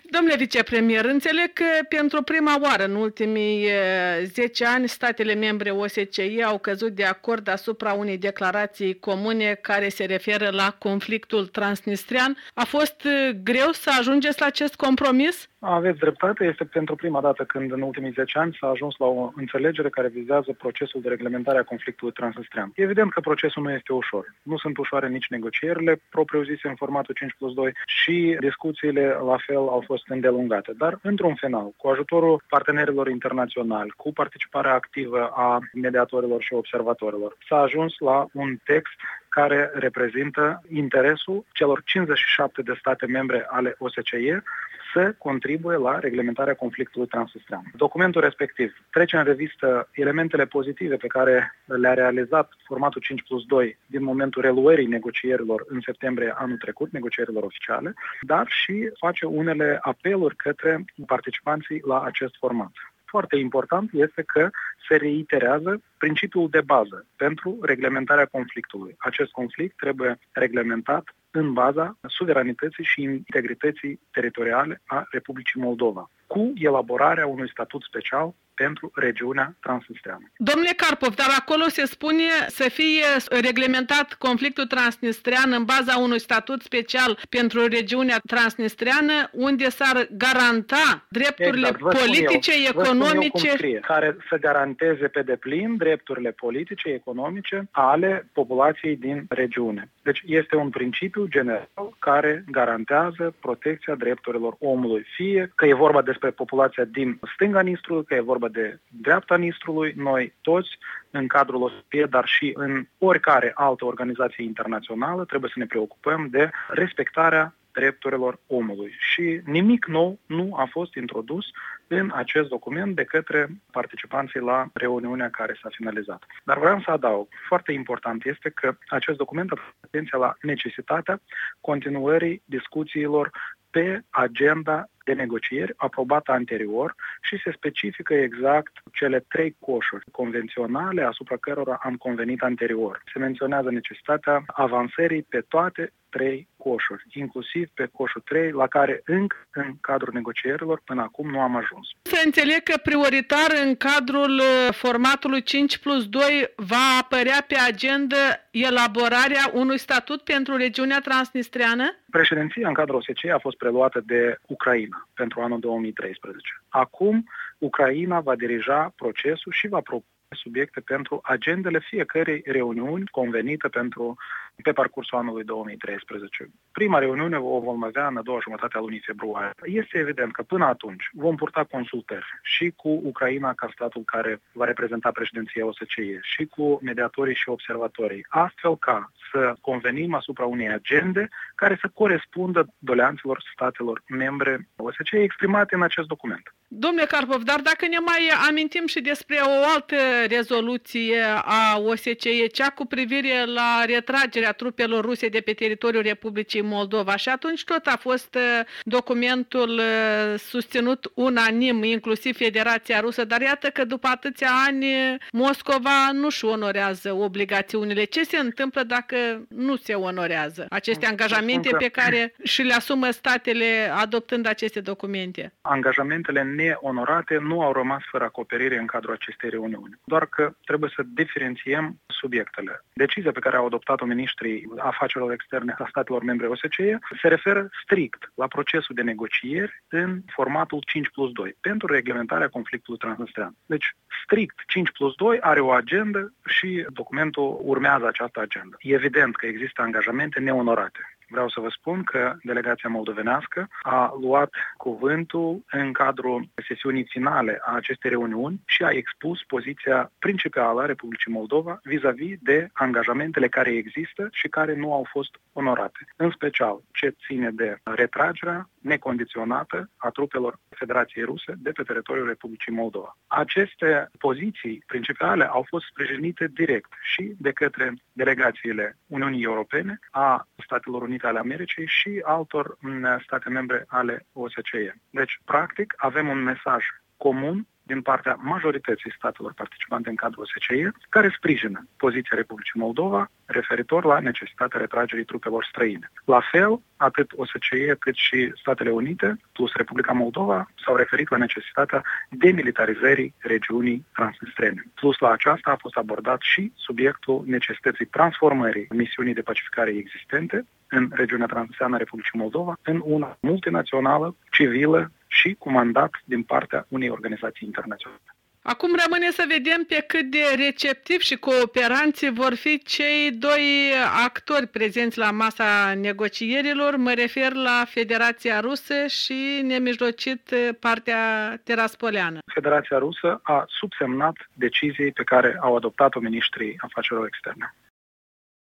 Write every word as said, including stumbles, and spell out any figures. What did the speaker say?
Domnule vicepremier, înțeleg că pentru prima oară în ultimii zece ani statele membre O S C E au căzut de acord asupra unei declarații comune care se referă la conflictul transnistrian. A fost greu să ajungeți la acest compromis? Aveți dreptate, este pentru prima dată când în ultimii zece ani s-a ajuns la o înțelegere care vizează procesul de reglementare a conflictului transnistrian. Evident că procesul nu este ușor. Nu sunt ușoare nici negocierile propriu-zise în formatul cinci plus doi și discuțiile la fel au fost îndelungate. Dar, într-un final, cu ajutorul partenerilor internaționali, cu participarea activă a mediatorilor și observatorilor, s-a ajuns la un text care reprezintă interesul celor cincizeci și șapte de state membre ale O S C E să contribuie la reglementarea conflictului transnistrian. Documentul respectiv trece în revistă elementele pozitive pe care le-a realizat formatul cinci plus doi din momentul reluării negocierilor în septembrie anul trecut, negocierilor oficiale, dar și face unele apeluri către participanții la acest format. Foarte important este că se reiterează principiul de bază pentru reglementarea conflictului. Acest conflict trebuie reglementat în baza suveranității și integrității teritoriale a Republicii Moldova, cu elaborarea unui statut special pentru regiunea transnistreană. Domnule Karpov, dar acolo se spune să fie reglementat conflictul transnistrean în baza unui statut special pentru regiunea transnistreană, unde s-ar garanta drepturile exact, politice, eu, economice, care să garanteze pe deplin drepturile politice, economice ale populației din regiune. Deci este un principiu general care garantează protecția drepturilor omului, fie că e vorba despre populația din stânga Nistrului, că e vorba de dreapta Nistrului, noi toți, în cadrul O S C E, dar și în oricare altă organizație internațională, trebuie să ne preocupăm de respectarea drepturilor omului. Și nimic nou nu a fost introdus în acest document de către participanții la reuniunea care s-a finalizat. Dar vreau să adaug, foarte important este că acest document atrage atenția la necesitatea continuării discuțiilor pe agenda de negocieri aprobată anterior și se specifică exact cele trei coșuri convenționale asupra cărora am convenit anterior. Se menționează necesitatea avansării pe toate trei coșuri, inclusiv pe coșul trei, la care încă în cadrul negocierilor până acum nu am ajuns. Se înțeleg că prioritar în cadrul formatului cinci plus doi va apărea pe agenda elaborarea unui statut pentru regiunea transnistreană? Președinția în cadrul O S C E a fost preluată de Ucraina pentru anul două mii treisprezece. Acum, Ucraina va dirija procesul și va propune subiecte pentru agendele fiecărei reuniuni convenite pentru pe parcursul anului două mii treisprezece. Prima reuniune o vom avea în a doua jumătate a lunii februarie. Este evident că până atunci vom purta consultări și cu Ucraina ca statul care va reprezenta președinția O S C E și cu mediatorii și observatorii, astfel ca să convenim asupra unei agende care să corespundă doleanțelor statelor membre O S C E exprimate în acest document. Domnule Karpov, dar dacă ne mai amintim și despre o altă rezoluție a O S C E, cea cu privire la retragerea trupelor ruse de pe teritoriul Republicii Moldova, și atunci tot a fost documentul susținut unanim, inclusiv Federația Rusă, dar iată că după atâția ani Moscova nu-și onorează obligațiunile. Ce se întâmplă dacă nu se onorează aceste angajamente pe care și le asumă statele adoptând aceste documente? Angajamentele neonorate nu au rămas fără acoperire în cadrul acestei reuniuni. Doar că trebuie să diferențiem subiectele. Decizia pe care au adoptat-o ministrii afacerilor externe a statelor membre O S C E se referă strict la procesul de negocieri în formatul cinci plus doi pentru reglementarea conflictului transnistrian. Deci, strict cinci plus doi are o agendă și documentul urmează această agendă. E evident că există angajamente neonorate. Vreau să vă spun că delegația moldovenească a luat cuvântul în cadrul sesiunii finale a acestei reuniuni și a expus poziția principală a Republicii Moldova vis-a-vis de angajamentele care există și care nu au fost onorate. În special, ce ține de retragerea necondiționată a trupelor Federației Ruse de pe teritoriul Republicii Moldova. Aceste poziții principale au fost sprijinite direct și de către delegațiile Uniunii Europene, a Statelor Unite ale Americii și altor state membre ale O S C E. Deci, practic, avem un mesaj comun din partea majorității statelor participante în cadrul O S C E, care sprijină poziția Republicii Moldova referitor la necesitatea retragerii trupelor străine. La fel, atât O S C E cât și Statele Unite plus Republica Moldova s-au referit la necesitatea demilitarizării regiunii transnistrene. Plus la aceasta a fost abordat și subiectul necesității transformării misiunii de pacificare existente în regiunea transnistreană a Republicii Moldova în una multinațională, civilă și cu mandat din partea unei organizații internaționale. Acum rămâne să vedem pe cât de receptivi și cooperanți vor fi cei doi actori prezenți la masa negocierilor. Mă refer la Federația Rusă și nemijlocit partea teraspoleană. Federația Rusă a subsemnat deciziei pe care au adoptat-o ministrii afacerilor externe.